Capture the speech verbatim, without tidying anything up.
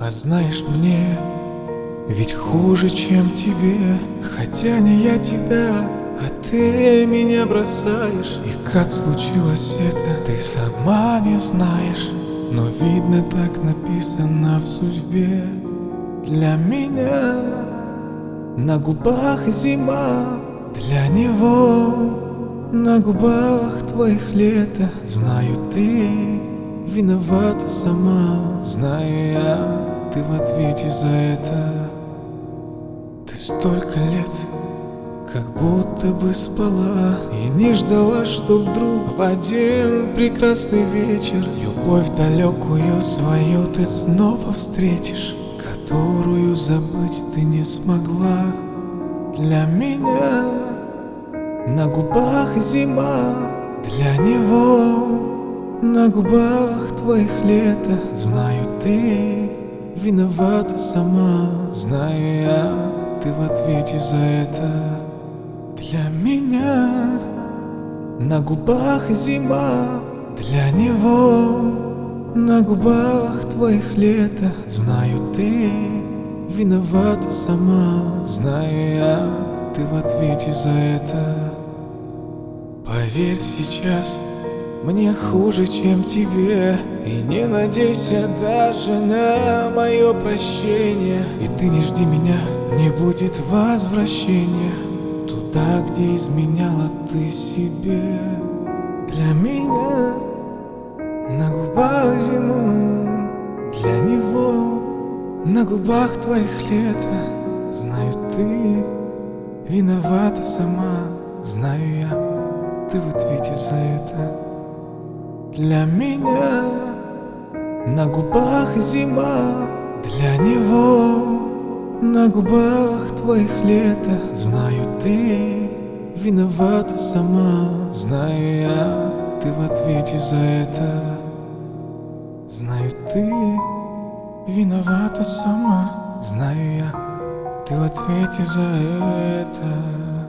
А знаешь, мне ведь хуже, чем тебе. Хотя не я тебя, а ты меня бросаешь. И как случилось это, ты сама не знаешь. Но видно, так написано в судьбе. Для меня на губах зима, для него на губах твоих лето. Знаю, ты виновата сама. Знаю я, ты в ответе за это. Ты столько лет как будто бы спала и не ждала, что вдруг в один прекрасный вечер любовь далекую свою ты снова встретишь, которую забыть ты не смогла. Для меня на губах зима, для него на губах твоих лето. Знаю, ты виновата сама. Знаю я, ты в ответе за это. Для меня на губах зима, для него на губах твоих лето. Знаю, ты виновата сама. Знаю я, ты в ответе за это. Поверь, сейчас мне хуже, чем тебе. И не надейся даже на мое прощение. И ты не жди меня, не будет возвращения туда, где изменяла ты себе. Для меня на губах зиму, для него на губах твоих лето. Знаю, ты виновата сама. Знаю я, ты в ответе за это. Для меня на губах зима, для него на губах твоих лето. Знаю, ты виновата сама. Знаю я, ты в ответе за это. Знаю, ты виновата сама. Знаю я, ты в ответе за это.